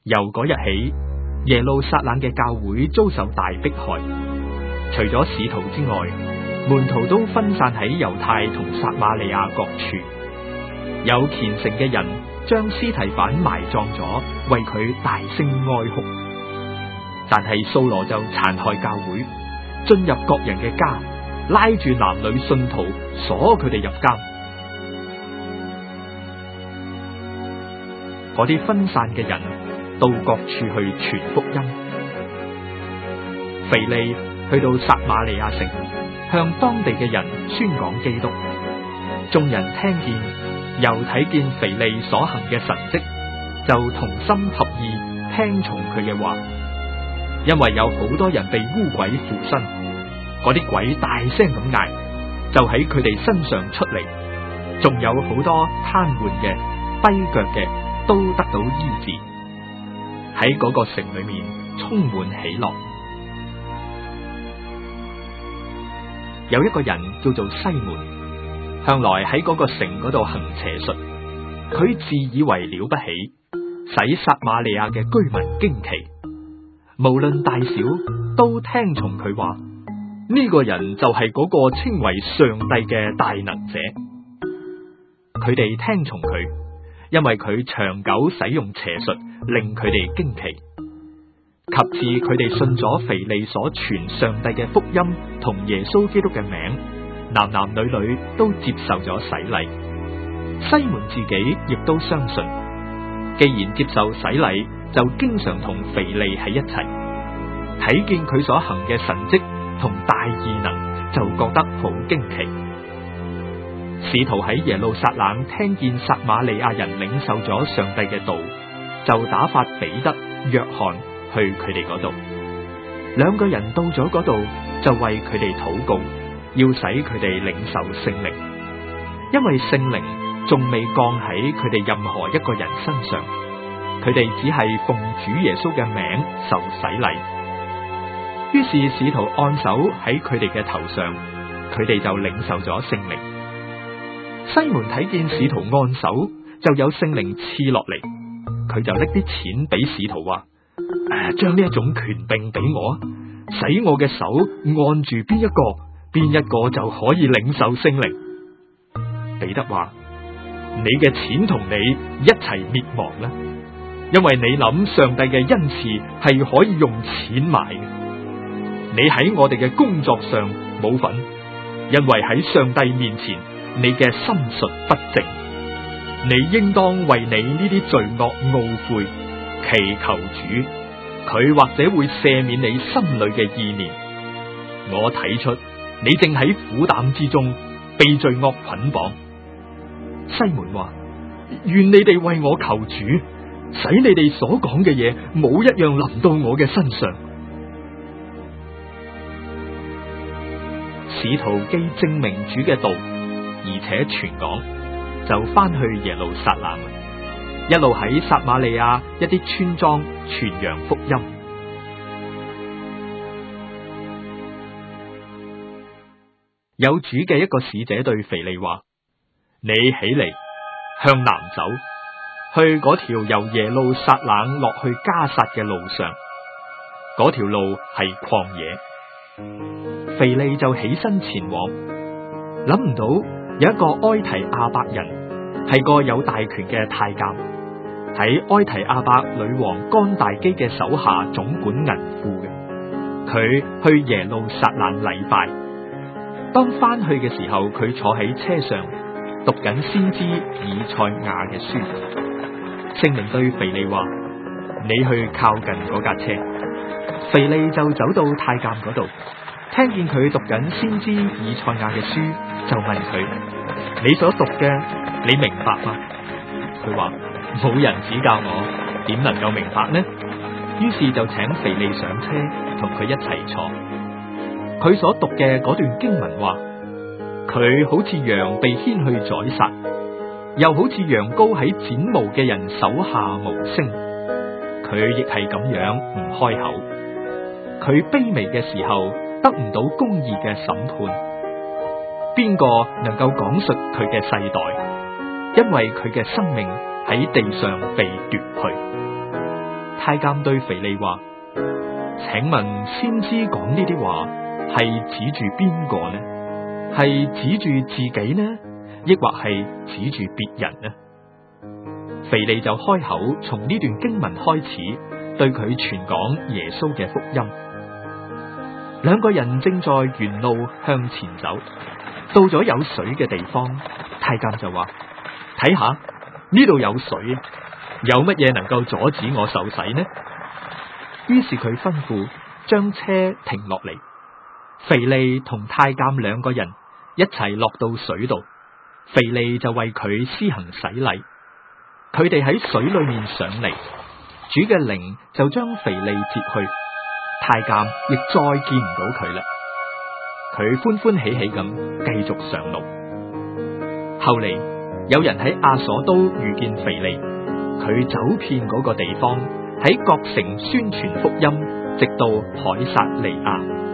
由嗰日起，耶路撒冷嘅教會遭受大迫害，除咗使徒之外，門徒都分散喺猶太同撒瑪利亞各處。有虔誠嘅人將司提反埋葬咗，為佢大聲哀哭。但係掃羅就殘害教會，進入各人嘅家，拉住男女信徒，鎖佢哋入監。嗰啲分散嘅人到各處去傳福音。腓利去到撒瑪利亞城，向當地嘅人宣講基督。眾人聽見又睇見腓利所行嘅神蹟，就同心合意聽從佢嘅話。因為有好多人被污鬼附身，嗰啲鬼大聲咁嗌，就喺佢哋身上出嚟。仲有好多癱瘓嘅、跛腳嘅都得到醫治。喺嗰個城裏面充滿喜樂。有一個人叫做西門，向來喺嗰個城嗰度行邪術，佢自以為了不起，使撒瑪利亞嘅居民驚奇，無論大小都聽從佢話。呢個人就係嗰個稱為上帝嘅大能者。佢哋聽從佢，因為佢長久使用邪術，令佢哋驚奇。及至佢哋信咗腓利所傳上帝嘅福音同耶穌基督嘅名，男男女女都接受咗洗禮。西門自己亦都相信，既然接受洗禮，就經常同腓利喺一齊，睇見佢所行嘅神蹟同大異能，就覺得好驚奇。使徒喺耶路撒冷聽見撒瑪利亞人領受咗上帝嘅道，就打發彼得、約翰去佢哋嗰度。兩個人到咗嗰度，就為佢哋禱告，要使佢哋領受聖靈，因為聖靈仲未降喺佢哋任何一個人身上，佢哋只係奉主耶穌嘅名受洗禮。於是使徒按手喺佢哋嘅頭上，佢哋就領受咗聖靈。西門睇見使徒按手，就有聖靈賜落嚟，佢就拎啲錢俾使徒話：將呢一種權柄俾我，使我嘅手按住邊一個就可以領受聖靈。彼得話：你嘅錢同你一齊滅亡啦，因為你諗上帝嘅恩賜係可以用錢買嘅。你喺我哋嘅工作上冇份，因為喺上帝面前你嘅心術不正。你應當為你呢啲罪惡懊悔，祈求主，佢或者會赦免你心裏嘅意念。我睇出你正喺苦膽之中被罪惡捆綁。西門話：願你哋為我求主，使你哋所講嘅嘢冇一樣臨到我嘅身上。使徒既證明主嘅道，而且傳講，就翻去耶路撒冷，一路喺撒瑪利亞一啲村莊傳揚福音。有主嘅一個使者對腓利話：你起嚟向南走，去嗰條由耶路撒冷落去加撒嘅路上，嗰條路係曠野。腓利就起身前往，諗唔到有一個埃提亞伯人，係個有大權嘅太監，喺埃提亞伯女王干大基嘅手下總管銀庫嘅。佢去耶路撒冷禮拜，當翻去嘅時候，佢坐喺車上讀緊先知以賽亞嘅書。聖靈對腓利話：你去靠近嗰架車。腓利就走到太監嗰度，聽見佢讀緊先知以賽亞嘅書，就問佢：你所讀嘅，你明白嗎？佢話：冇人指教我，點能夠明白呢？於是就請腓利上車，同佢一齊坐。佢所讀嘅嗰段經文話：佢好似羊被牽去宰殺，又好似羊羔喺剪毛嘅人手下無聲。佢亦係咁樣唔開口。佢卑微嘅時候，得唔到公義嘅審判，邊個能夠講述佢嘅世代？因為佢嘅生命喺地上被奪去。 太監對腓利話：請問先知講呢啲話係指住邊個呢？係指住自己呢，抑或係指住別人呢？腓利就開口從呢段經文開始對佢傳講耶穌嘅福音。兩個人正在原路向前走，到咗有水嘅地方，太監就話：睇下呢度有水，有乜嘢能夠阻止我受洗呢？於是佢吩咐將車停落嚟，腓利同太監兩個人一齊落到水度，腓利就為佢施行洗禮。佢哋喺水裏面上嚟，主嘅靈就將腓利接去，太監亦再見唔到佢啦。佢歡歡喜喜咁繼續上路。後嚟有人喺亞索都遇見腓利，佢走遍嗰個地方，喺各城宣傳福音，直到凱撒利亞。